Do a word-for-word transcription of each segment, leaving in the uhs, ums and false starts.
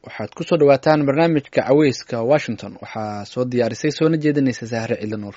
waxaad ku soo dhawaataan barnaamijka caweyska Washington waxaa soo diyaarisay soona jeedinaysa Sahre Ciidle Nuur.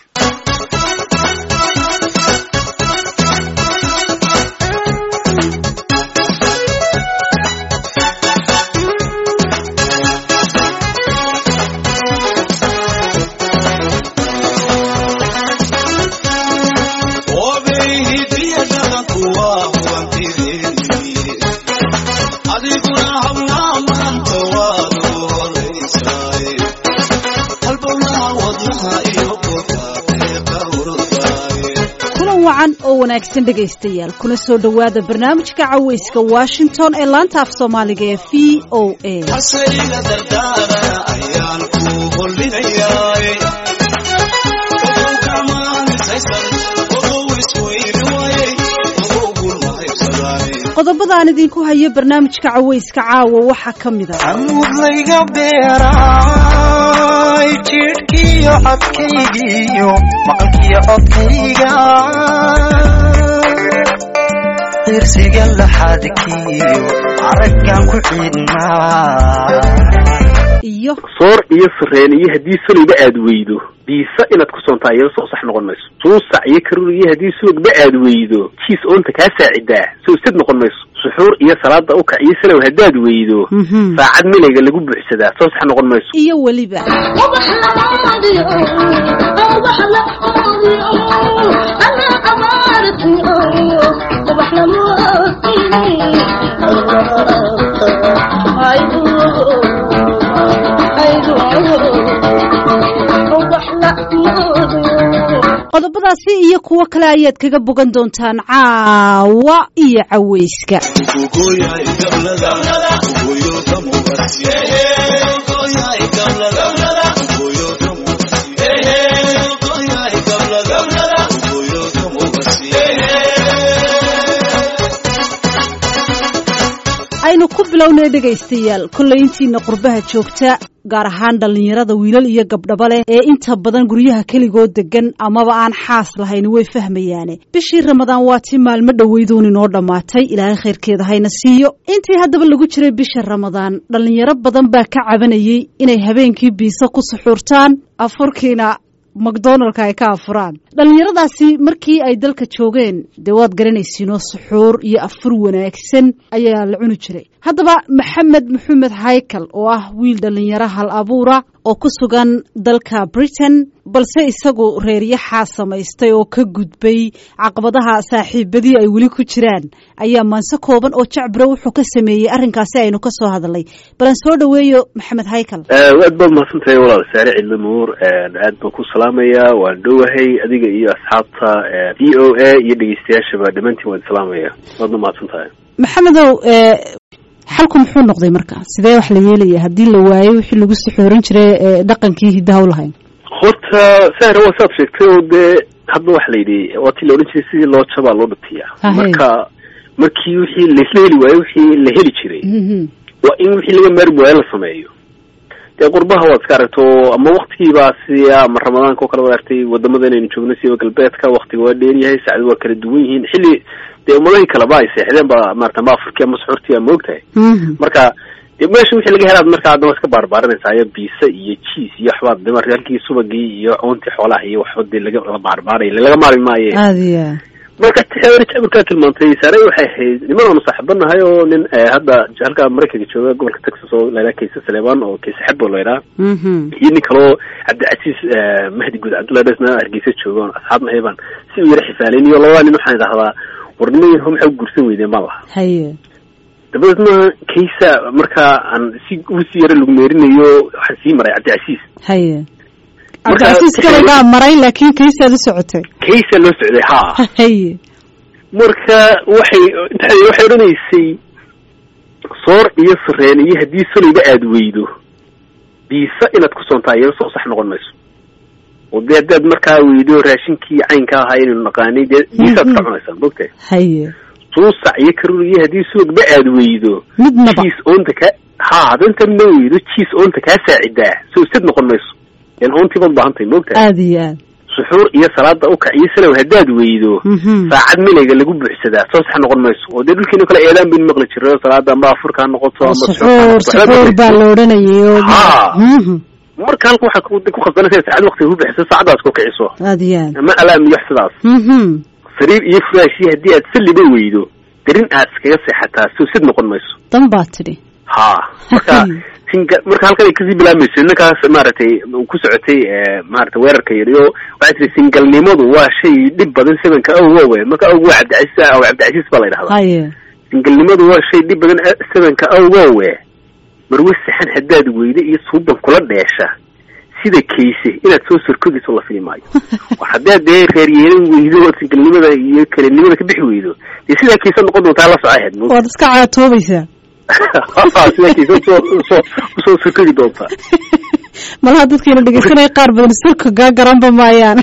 oo wanaagsan dhagaystayaal kuna soo dhawaada barnaamijka caweyska Washington ee laanta af Soomaaliga ee V O A. Asayga dardara ayaan ku hollinayaa qodobadaan idinku hayo barnaamijka caweyska caawa waxa kamid ah amuud layga beeray jidhkiyo codkaygiyo maqalkiyo codkayga irsiga laxadkiyo araggan ku xidhnaa iyo soor iyo sareen iyo haddii sulayba aad weydo biisa inaad ku soontaa iyada soo sax noqon mayso suusac iyo karuur iyo haddii sulugba aad weydo jiis oonta kaa saacidaa soo sid noqon mayso suxuur iyo salaada u kac iyo salow haddaad weydo saacad milayga lagu buuxsadaa soo sax noqon mayso iyo weliba qodobadaasi iyo kuwa kale ayaad kaga bogan doontaan caawa iyo caweyska. aynu ku bilownay dhagaystayaal kullay intiina qurbaha joogta gaar ahaan dhalinyarada wiilal iyo gabdhaba leh ee inta badan guryaha keligood degan amaba aan xaas lahayn way fahmayaane bishii ramadaan waa tii maalmo dhaweyduun inoo dhammaatay ilaahay khayrkeeda hayna siiyo intii haddaba lagu jiray bisha ramadaan dhalinyaro badan baa ka cabanayay inay habeenkii biisa ku suxuurtaan afurkiina macdonaldka ay ka afuraan dhalinyaradaasi markii ay dalka joogeen dee waad garanaysiinoo suxuur iyo afur wanaagsan ayaa la cuni jiray haddaba maxamed maxamed haykal oo ah wiil dhalinyaro hal abuura oo ku sugan dalka Britain balse isagu reeryaxa samaystay oo ka gudbay caqabadaha saaxiibadii ay weli ku jiraan ayaa maanse kooban oo jacbiro wuxuu ka sameeyay arrinkaasi aynu ka soo hadalay balan soo dhaweeyo maxamed haykal aad baad mahadsantahay walaal Sahre Ciidle Nuur aad baan ku salaamayaa waan dhowahay adiga iyo asxaabta V O A iyo dhageystayaashaba dhamaantiin waan salaamayaa waad mahadsantahay maxamedow xalku muxuu noqday markaa sidee wax la yeelaya haddii la waayo wixii lagu suxuurin jiray dhaqankii hidaha u lahayn horta Sahre waa saad sheegtay oo dee hadda wax la yidhi waa tii la odhan jiray sidii loo jabaa loo dhatiyaa marka markii wixii laisla heli waayo wixii la heli jiray waa in wixii laga maarmi waayo la sameeyo dee qurbaha waad iska aragto ama waktigiibaa siya ama ramadaanka oo kale waad aragtay wadamada inaynu joogno siba galbeedka waktiga waa dheer yahay saacadu waa kala duwan yihiin xilli dee umadahii kaleba ay seexdeen ba maarata ma afurkii ama suxuurtii ama ogtahay marka dee meesha wixii laga helaad marka haddana waa iska baarbaarinaysaa iyo biisa iyo jiis iyo waxbaad de marka halkii subagii iyo coontii xoolaha iyo waxba dee laga la baarbaaray laga maarmi maaye aadiya marka tixeer jabirkaa tilmaantay Sahre waxay ahayd niman saaxiibanahay oo nin hadda halka Mareykanka jooga gobolka Texas oo la yiraahdo Kaysa Saleeman oo Kaysa Xabo la yiraahdo iyo nin kale oo Cabdicasiis Mahdi Guud Cabdullaahi Dhasna Hargeysa jooga asxaabna heeban si uu yiri xifaaleen iyo labada nin waxaan idhaahdaa warnimada hum xog gursan weydeen ma laha haye dabadna Kaysa marka aan si u si yar lagu meerinayo waxaan sii maray Cabdicasiis haye Cabdicasiis kale maray laakiin Kaysa la socotay Kaysa loo socday ha haye marka waxay intay waxay oranaysay soor iyo sareen iyo haddii sulayba aad weydo biisa inaad ku soontaa iyada soo sax noqon mayso oo dee haddaad markaa weydo raashinkii caynka ahaa inaynu naqaanay dee biisaad ka cunaysaa mogtahay haye suusac iyo karuur iyo haddii sulugba aad weydo jiis oonta ka ha hadantan ma weydo jiis oonta kaa saacidaa soo sid noqon mayso yan oontii baad baahantahay mogtahay aad iyo aad suxuur iyo salaada u kaciyo salow haddaad weydo saacad milayga lagu buuxsadaa soo sax noqon mayso oo dee dhulkiina kale eedaan baynu maqli jiray oo salaada amba afurka ha noqoto amba suxuur baa la odhanayay marka halka waxaad ku khasbanaysaa saacad waqtiga ku bixiso saacadaas ku kiciso aadiyaan ama alaam iyo sidaas sariir iyo firaashi haddii aad salliba weydo darin aad iskaga seexataa soo sid noqon mayso dan baa tidhi ha marka sinka marka halkan ay kasii bilaabmayso ninkaas maaragtay ku socotay maaragtay weerarka yariyo waxay tiri singalnimadu waa shay dhib badan sebanka awgowe marka awgo cabdicasiis aw cabdicasiis baa la yidhahdaa haye singalnimadu waa shay dhib badan sebanka awgowe marwe saxan haddaad weyda iyo suuban kula dheesha sida kayse inaad soo sorkogayso la filimaayo haddaad dee reer yeelan weydo oo singalnimada iyo kalinimada ka bixi weydo dee sidaa kaysa noqon doontaa la socaheed waad iska caatoobaysaa sidaa kaysa soo soo usoo sorkogi doontaa malaha dadkiina dhegeysanaya qaar badan sorka gaa garanba maayaan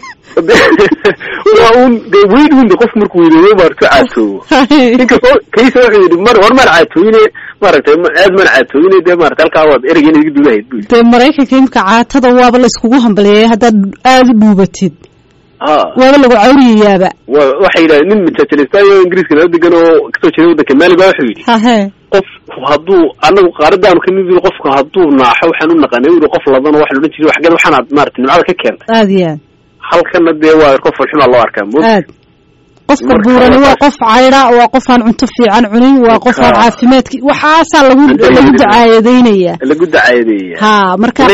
waa un dee weyn unde qof markuu weynooyo maaragto caatoobo inkastoo kaysa wuxuu yidhi mar war maan caatooyine maaragtay aad maan caatooyine dee maarata halkaa waad ereygeena iga duudahayd bu dee maraykanka imka caatada waaba la iskugu hambaleeyay haddaad aada u dhuubatid waaba lagu cawriyayaaba waxay yidhahdeen nin majaajilistaayo ingiriiska nala degan oo kasoo jeeda waddanka maali baa wuxuu yidhi hahe qof hadduu anagu qaaradaanu kamid yihi qofka hadduu naaxo waxaan u naqanay u yihi qof ladan waxaan odhan jiray waxgeed waxaanaad maarata nimcada ka keentay aad iyo aad halkana dee waa qof falxumaa loo arkaa mo aad qofka buurani waa qof cayda waa qof aan cunto fiican cunin waa qof aan caafimaadki waxaasaa lagu lagu dacaayadaynaya lagu dacaayadaya ha marka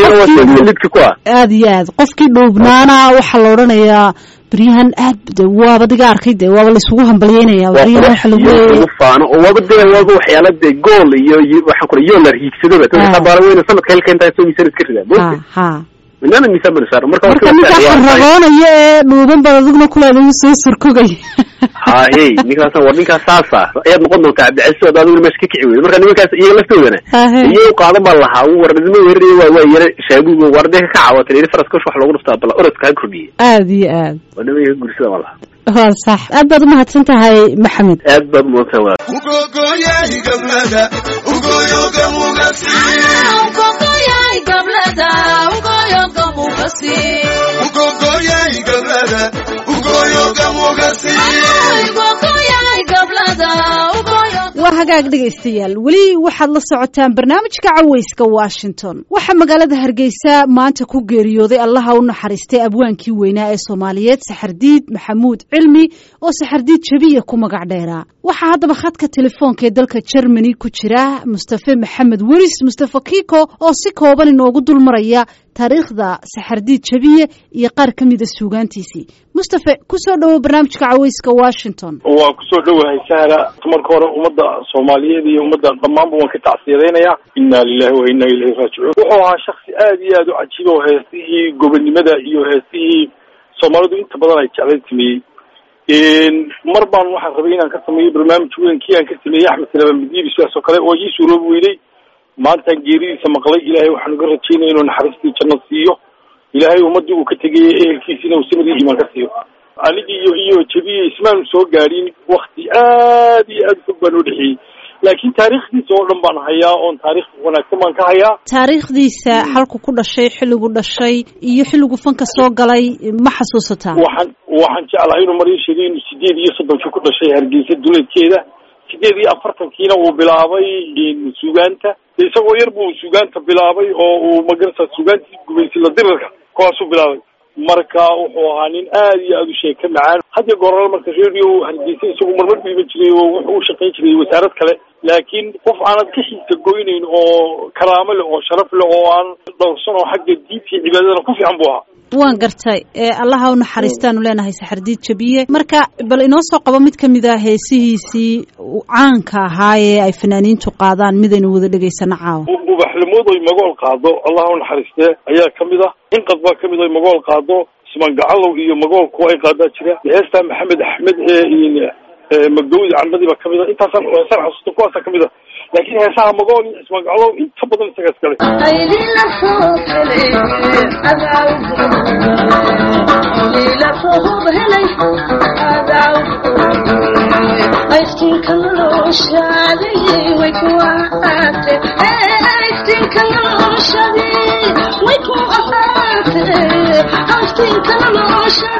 aad iyo aad qofkii dhuubnaana waxaa la odhanayaa بريهن أد وابد جاركي ده وابد السوق هم بلينا بريهن حلوة وفانا وابد ده وابد وحيالات ده جول يو وحكر يولر هيك سدبة تبارة وين صمت كل كنت أسوي سير كذا ها ها من أنا مثال من الشهر مركب مركب حرقان يا نوبن بردقنا كل هذا يسوي سركوجي ها هي نيكا صور نيكا صاصة يا نقدم تعب عسى ده نقول مشكك عوي مركب نيكا يلفتوا هنا يو قادم الله ورد زمي ورد وير شابو ورده كعوة تري فرس كش وحلا ورد طابلا ورد كعكربي آدي آد ونبي يقول سلام الله ها صح أبد ما هتسنت هاي محمد أبد ما سوى waa hagaag dhegaystayaal weli waxaad la socotaan barnaamijka cawayska Washington waxa magaalada Hargeysa maanta ku geeriyooday Allaha u naxariistay abwaankii weynaa ee Soomaaliyeed Saxardiid Maxamuud Cilmi oo Saxardiid Jabiye ku magac dheeraa waxa haddaba khadka telefoonka ee dalka Germany ku jira Mustafa Maxamed Waris Mustafa Kiko oo si kooban inoogu dul maraya taariikhda Saxardiid Jabiye iyo qaar kamid ah suugaantiisii Mustafa ku soo dhawo barnaamijka cawayska Washington waa ku soo dhawahay Sahra marka hore umada Soomaaliyeed iyo umada dhammaan baan ka tacsiireynaya inna lillahi wa inna ilayhi raaji'un wuxuu ahaa shakhsi aad iyo aad u cajiib oo heestii gobonimada iyo heestii Soomaalidu inta badan ay jeclaytimay in mar baan waxaan rabay inaan ka sameeyo barnaamij weyn aan ka sameeyay Axmed Salaam Madiibis oo kale oo ii suuroob weeyay maanta geeridiisa maqlay Ilaahay waxaan uga rajaynayaa inuu naxariistii janno siiyo Ilaahay ummadii uu ka tagay ehelkiisina uu sabir iyo iimaan ka siiyo anigi iyo iyo Jabiye ismaan soo gaarin waqti aad iyo aad u baan u dhixiyay laakiin taariikhdiisa oo dhan baan hayaa oo taariikh wanaagsan baan ka hayaa taariikhdiisa halku ku dhashay xilligu dhashay iyo xilligu fanka soo galay ma xasuusataa waxaan waxaan jeclahay inuu marii sheegay inuu sideed iyo soddon ku dhashay Hargeysa duleedkeeda sideed iyo afartan kiina uu bilaabay suugaanta isagoo yar buu suugaanta bilaabay oo uu magarta suugaantii gumaysi la dirarka kuwaasuu bilaabay marka wuxuu ahaa nin aad iyo aad u sheeka macaan hadda gooral marka radio Hargeysa isagu marmar dhiiban jiray oo wuxuu u shaqayn jiray wasaarad kale laakiin qof aanad ka xiisa goynayn oo karaamo leh oo sharaf leh oo aan dhowrsan oo xagga diinta iyo cibaadada ku fiican buu ahaa waan gartay ee Allaha u naxariistaanu leenahay Saxardiid Jabiye marka bal inoo soo qabo mid kamid ah heesihiisii caanka ahaa ee ay fanaaniintu qaadaan midaynu wada dhageysana caawa ubaxlimood oo magool qaado Allaha u naxariistay ayaa kamid ah in qadba kamid ah magool qaado isman gacalow iyo magool ku ay qaadaa jira heesta Maxamed Axmed ee magdowda camadiba kamid ah intaas aan xasuusto kuwaas kamid ah laakiin heesaha magool iyo isman gacalow inta badan isaga iskale aydina foofle adaaw ila foob helay adaaw aystin kaloo shaadiyay way ku aate aystin kaloo shaadiyay way ku aate aystin kaloo shaadiyay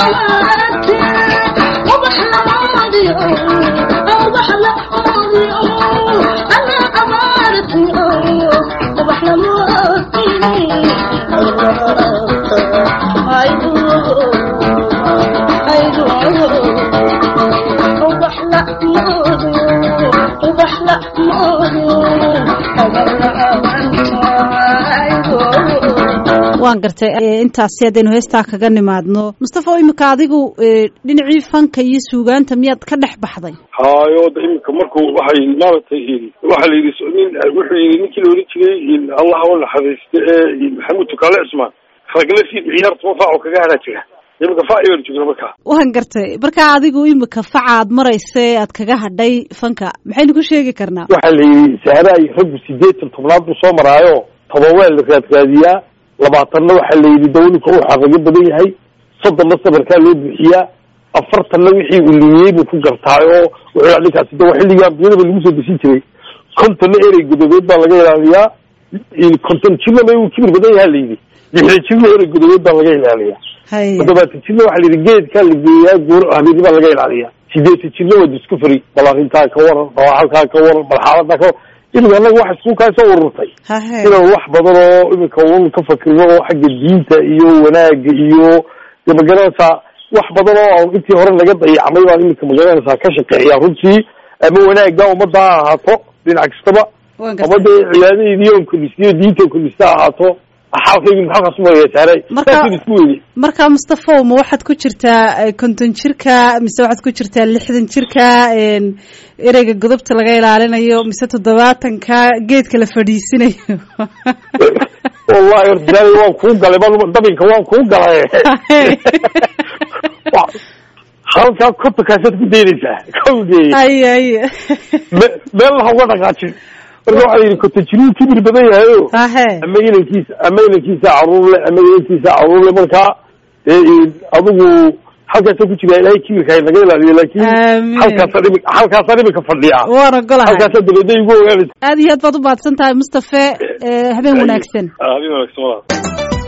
waan gartay intaasi haddaynu heestaa kaga nimaadno Mustafa imika adigu dhinacii fanka iyo suugaanta miyaad ka dhex baxday hayo imika markuu waxay maartay waxa la yiri nin wuxuu yiri ninkii loo jiray Allah wala xariiste Maxamed Tukaale Ismaan raglafi ciyaarta faaco kaga haraajira imika faa'iido jiro marka waan gartay marka adigu imika facaad maraysay aad kaga hadhay fanka maxaynu ku sheegi karnaa waxa la yiri saaray rag sideed tobnaad soo maraayo tobaweel raadkaadiya labaatanna waxa la yiri dawladku uu xaqaga badan yahay soddonna sabarka loo bixiyaa afartanna wixii uu leeyahay ku gartaayo wuxuu adinkaasi dawladda xilligan biyada lagu soo bixin jiray kontonna erey gudadeed baa laga ilaaliyaa in konton jilna uu kibir badan yahay la yiri lixdan jilna erey gudadeed baa laga ilaaliyaa hay dabata jilna waxa la yiri geedka la geeyaa goor habeen baa laga ilaaliyaa sideed jilna waa discovery balaarinta ka waran halka ka waran balxaalada ka إذا أنا واحد سكون كان يسوي الرطي إذا واحد بدره إذا كون كفكر هو حق الدين تأيو وناج إيو لما جلسة واحد بدره أو أنت هرنا جد أي عملية إنك مجرد كشك يا رجسي أما وناج جاو مضى عطاء بالعكس طبعا ومضى يعني اليوم كل سنة ديته كل ساعة عطاء حاول من حق اسمه يا ساري مركا مركا مصطفى وما واحد كجرتا كنتن شركه mise waxaad ku jirtaa lixdan jirka een ereyga godobta laga ilaalinayo mise toddobaatanka geedka la fadhiisinayo wallahi irdaay waan ku galay dabinka waan ku galay halka kubta kaasad ku deynaysaa kowdii ay ay meel hawa dhaqaajin marka waxa yiri kunta jiru kibir badan yahay ama inankiisa ama inankiisa caruurle ama inankiisa caruurle marka ee adigu halkaas ku jira ilaahay kibirka naga ilaaliyo laakiin halkaas adib halkaas adib ka fadhiya waan ogolahay halkaas dabadii ugu ogaanay aad iyo aad baad u baadsan tahay Mustafa habeen wanaagsan habeen wanaagsan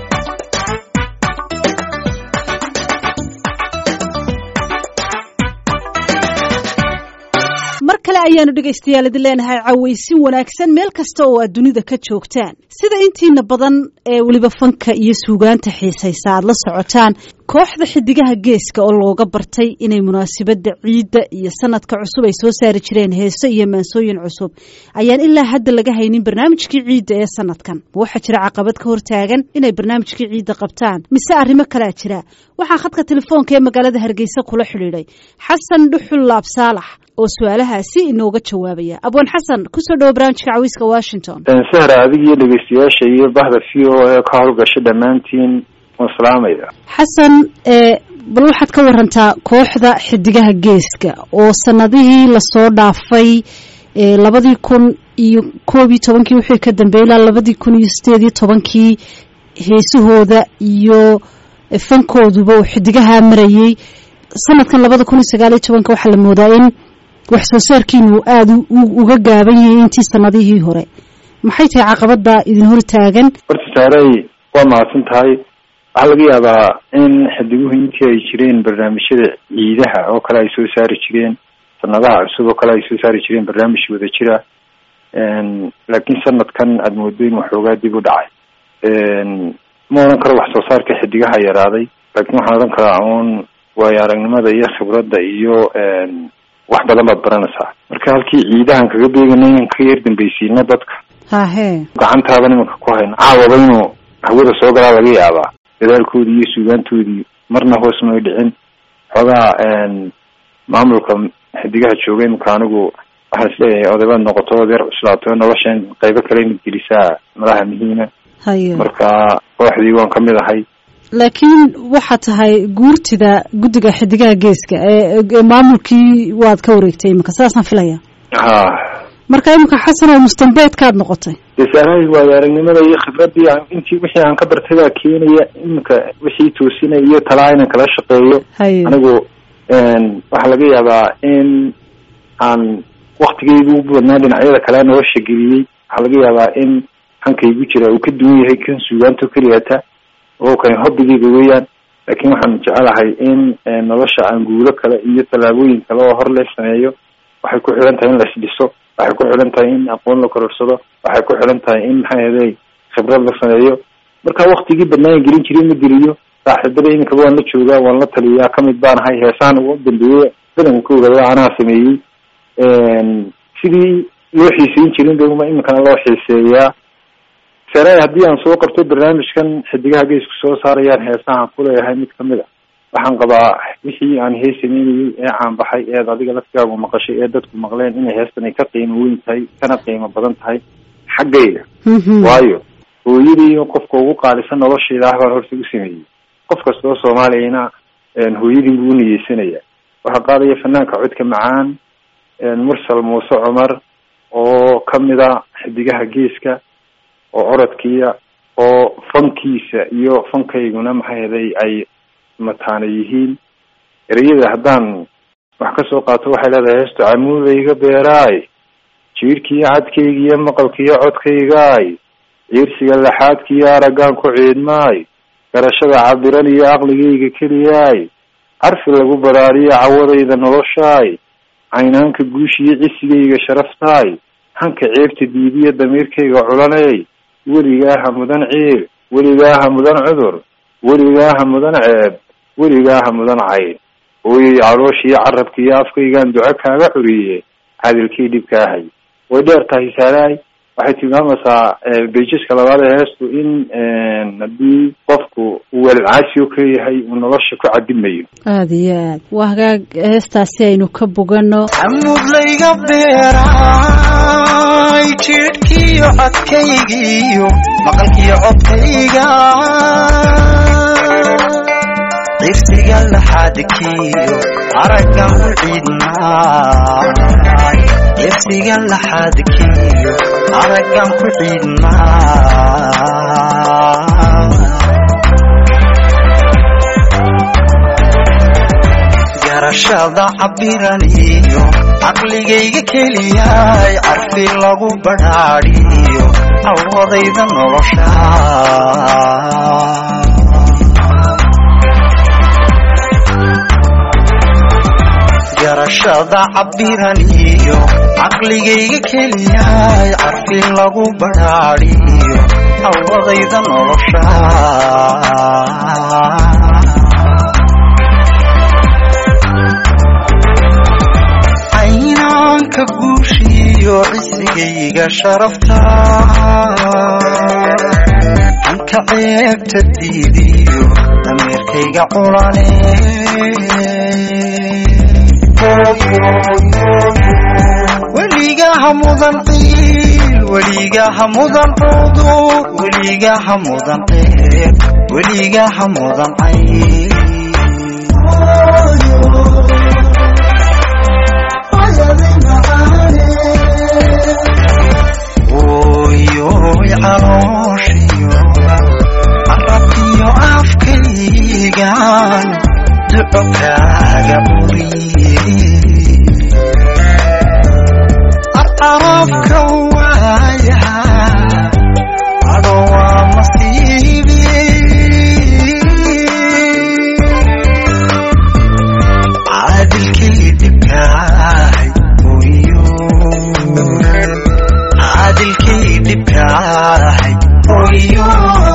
mar kale ayaanu dhageystayaal idin leenahay cawaysin wanaagsan meel kasta oo aad dunida ka joogtaan sida intiina badan ee waliba fanka iyo suugaanta xiisaysa aad la socotaan kooxda xidigaha geeska oo looga bartay inay munaasabada ciida iyo sanadka cusub ay soo saari jireen heeso iyo maansooyin cusub ayaan ilaa hadda laga haynin barnaamijkii ciida ee sanadkan waxa jira caqabad ka hortaagan inay barnaamijkii ciida qabtaan mise arrimo kale jira waxaa khadka telefoonka ee magaalada Hargeysa kula xiriiray Xasan Dhuxul Laabsaalax oo su'aalahaasi inooga jawaabaya abwan Xasan ku soo dhaw barnaamijka Cawayska Washington sahra adiga iyo dhageystayaasha iyo bahda V O A ka hawlgasho dhamaantiin waslaamaya Xasan ee bal waxaad ka warantaa kooxda xidigaha geeska oo sanadihii la soo dhaafay ee labadii kun iyo koob iyo tobankii wixii ka dambeeyay labadii kun iyo sideed iyo tobankii heesahooda iyo fankooduba oo xidigaha marayay sanadkan labada kun iyo sagaal iyo toban waxa la moodaa in wax soo saarkiinu aad uga gaaban yahay intii sanadihii hore maxay tahay caqabada idin hor taagan horta saaray waa mahadsan tahay waxa laga yaabaa in xidiguhu intii ay jireen barnaamijyada ciidaha oo kale ay soo saari jireen sanadaha cusub oo kale ay soo saari jireen barnaamij wada jira laakiin sanadkan aad moodo in waxoogaa dib u dhacay ma oran karo wax soo saarka xidigaha yaraaday laakiin waxaan oran karaa uun waayo aragnimada iyo khibradda iyo wax badan baad baranaysaa marka halkii ciidahan kaga beeganay in ka yar dambaysiina dadka hahe gacantaada nimanka ku hayna caawaba inuu hawada soo galaa laga yaabaa dadaalkoodii iyo suugaantoodii marna hoos may dhicin xoogaa maamulka xidigaha joogay imika anigu waxaan isleeyahay odabaad noqoto odeer cuslaato noloshan qaybo kale inad gelisaa malaha muhiima hayo marka kooxdii waan kamid ahay laakiin waxa tahay guurtida guddiga xidigaha geeska ee maamulkii waad ka wareegtay imika saasaan filaya ha marka imika Xasan oo mustanbeedkaad noqotay isaahay waa aragnimada iyo khibradii intii wixii aan ka bartay baa keenaya imika wixii toosinay iyo talaayna kala shaqeeyo anigu waxa laga yaabaa in aan waqtigeygu u badnaa dhinacyada kale nolosha geliyey waxa laga yaabaa in hankaygu jira uu ka duwan yahay kan suugaanto keliyata oo kan hobbigeyga weeyaan laakiin waxaan jecelahay in nolosha aan guulo kale iyo tallaabooyin kale oo hor la sameeyo. waxay ku xiran tahay in la isdhiso, waxay ku xiran tahay in aqoon la kororsado, waxay ku xiran tahay in maxaa yeelay khibrad la sameeyo. marka waktigii badnaan gelin jiray ma geliyo. saaxiibada iminka waan la joogaa, waan la taliyaa, kamid baan ahay. heesaan ugu dambeeyey badankooda anaa sameeyey. sidii loo xiiseyn jirin ba iminkana loo xiiseeyaa. sare haddii aan soo qabto barnaamijkan xidigaha geesku soo saarayaan heesahan kuleeyahay mid kamid a, waxaan qabaa wixii aan hees sameynayay ee caanbaxay eed adiga laftigaagu maqashay ee dadku maqleen inay heestan ay ka qiimo weyn tahay kana qiimo badan tahay xaggayga. waayo hooyadii qofka ugu qaalisan noloshayda ah baan horta u sameeyey. qof kasta oo soomaaliyana hooyadii buu niyeysanaya. waxaa qaadaya fanaanka codka macaan mursal muuse cumar oo kamid a xidigaha geeska oo orodkiya oo fankiisa iyo fankayguna maxaa yeelay ay mataana yihiin. ereyada haddaan wax ka soo qaato waxay leedahay heestu camuudayga beeraay, jiirkiiyo cadkaygiiyo maqalkiiyo codkaygaay, ciirsiga laxaadkiiyo araggaan ku ciidmaay, garashada cabiran iyo aqligayga keliyaay, carfi lagu baraariyo cawadayda noloshaay, caynaanka guushiyo cisigayga sharaftaay, hanka ceebta diidiyo damiirkayga culanay, weligaaha mudan ciir, weligaaha mudan cudur, weligaaha mudan ceeb, weligaaha mudan cayn. hooyay calooshiiyo carabkiiyo afkaygaan duco kaaga curiye, cadilkii dhibkaahay. way dheer tahay saaraay. waxay tilmaamaysaa bejiska labaad ee heestu in haddii qofku uu walcaasiyo ka yahay uu nolosha ku cadimayo. aada iyo aad waa hagaag heestaasi aynu ka bogano. camuudlayga beeraay, jiirhkiiyo codkaygiiyo maqalkiiyo codkayga, ciirsiga laxaadkiiyo araggan ku ciidmaay, ciirsiga laxaadkiiyo araggan ku ciidmaay, garashada cabiran iyo caqligayga keliyaay, carfi lagu badhaadhiyo awadayda nolosha, garashada cabiran iyo caqligayga keliyaay, carfi lagu badhaadhiyo awadayda nolosha, caynaanka guushiyo cisigayga sharafta, hanka ceebta diidiyo damiirkayga culane, weligaha mudan qiil, weligaha mudan cudur, weligaha mudan ceeb, weligaha mudan cayn. hooyoy calooshiyo carabkiyo afkaygaan duco kaaga uriye, arabka waayaha ado waa masiibi, caadilkii dhibkaahay hooyo, caadilkii dhibkaahay hooyo.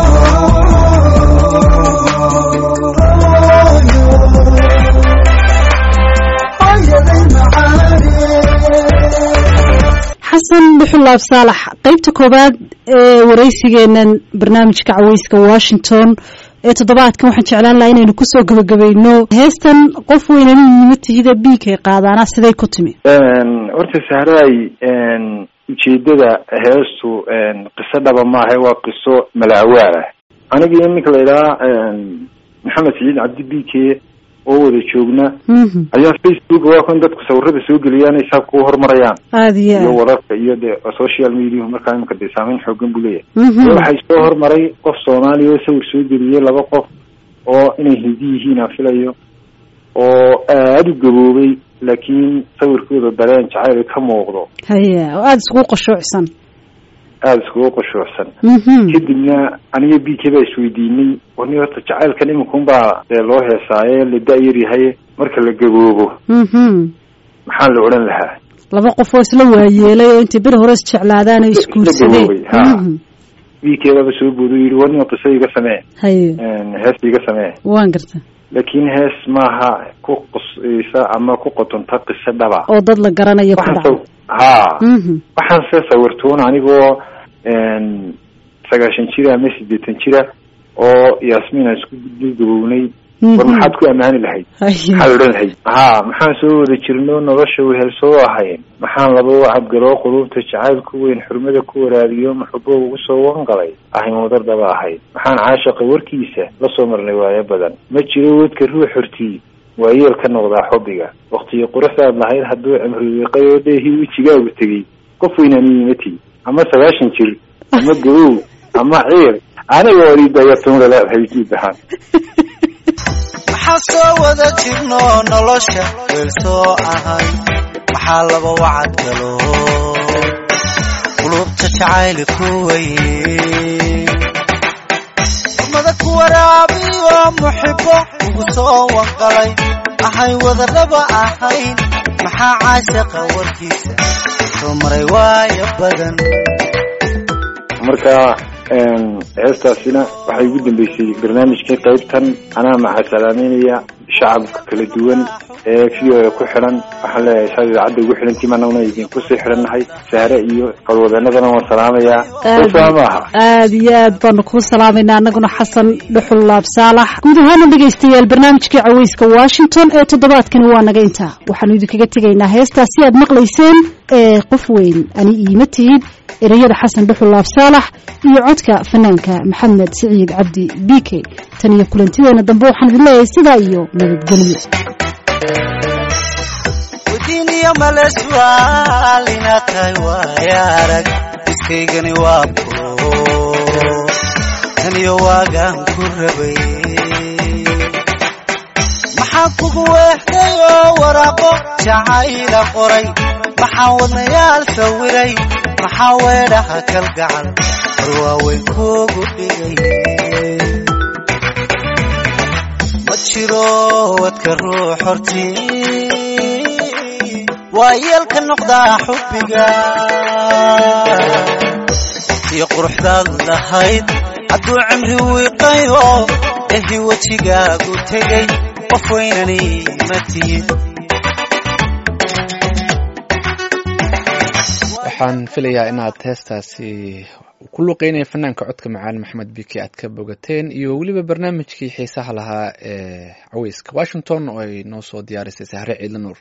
xasan dhuxulaab saalax, qaybta koobaad ee waraysigeenan barnaamijka caweyska washington ee toddobaadkan waxaan jeclaan lahaa inaynu kusoo gabagabayno heestan. qof weynan nima tihida biigay qaadaana siday ku timi? horta sahraay, ujeedada heestu qiso dhaba maaha, waa qiso malaawaal ah. anigii ninka la idhaha maxamed saciid cabdi bike oo wada joogna ayaa facebook waa kan dadku sawirada soo geliyaan ay saab ku horumarayaan iyo wararka iyo de social media markaa imika de saameyn xoogan buu leeyahay. waxay soo hormaray qof Soomaali oo sawir soo geliyay laba qof oo inay hindi yihiin aan filayo oo aad u gaboobay laakiin sawirkooda dareen jacayl ka muuqdo. haya oo aad isku qashoocsan. aada iskugu qushuucsan kadibna aniga b k baa isweydiinay warni horta jacaylkan iminkaun baa dee loo heesaaye la da-yar yahay marka la gaboobo maxaa la odhan lahaa laba qof oo isla waayeelay oo intay beri hore isjeclaadaan ay isguursadeen ha b k baaba soo boodo yidhi warni qiso iga samee haye hees iga samee waan garta laakiin hees maaha ku qusaysa ama ku qotonta qiso dhaba oo dad la garanayo ku dhaca ha waxaan se sawirtoon anigoo sagaashan jira ama sideetan jira oo yaasmiin aan isku gabownay war maxaad ku ammaani lahayd maxaad odhan lahayd ha maxaan soo wada jirno nolosha wehel soo ahayn maxaan laba wacabgaloo quluubta jacayl ku weyn xurmada ku waraadiyo maxubo ugu soo wangalay ahayn wadardaba ahayd maxaan caashaqa warkiisa la soo marnay waayo badan ma jiro wadka ruux hortii waa yeel ka noqdaa xubbiga waktigii quruxdaad lahayd hadduu cimriwiiqay oo dheehii wejigaagu tegey qof weynaaniimati ama sagaashan jir ama gabow ama ciir aniga waliidayatuna leedahay guud ahaan maxaa soo wada jirno nolosha weel soo ahay maxaa laba wacad galo qulubta jacayli ku weyn umada ku waraabiyo muxibo ugu soo wanqalay ahay wadanaba ahayn maxaa caashaqa warkiisa soo maray waayo badan marka heestaasina waxay ugu dambeysay barnaamijkii qaybtan anaa macasalaameynaya shacabka kala duwan ee v o a ku xiran waxaan leeyahay saa idaacadda ugu xirantii maanaguna idinkusii xirannahay sahre iyo howlwadeenadana waan salaamayaa saa maaha aada iyo aad baanu kuu salaamaynaa annaguna xasan dhuxul laab saalax guud ahaana dhegaystayaal barnaamijkii caweyska washington ee toddobaadkani waa naga intaa waxaanu idinkaga tegaynaa heestaasi aad maqlayseen ee qof weyn ani iima tihid ereyada xasan dhuxul laab saalax iyo codka fanaanka maxamed siciid cabdi b k tan iyo kulantideena dambe waxaan idin leeyahay sidaa iyo nabadgelyo وديني ملسوا لنا كايوارك اسكيغني وابو هني واغان كربي محاكوك وحديو ورابو جعايل قري محاولنا يال سويري محاولها كالقعل رواوي كوكو بيغي مجرو واتكرو حرتي ويلك النقطة حبك يا قرح ذا هيد عدو عمري ويقيو إهي وجهك وتجي وفوينني متي waxaan filayaa inaad heestaasi ku luqeynaya fanaanka codka macaan maxamed biki aad ka bogateen iyo weliba barnaamijkii xiisaha lahaa ee caweyska washington oo ay noo soo diyaarisay sahre ciidla nuur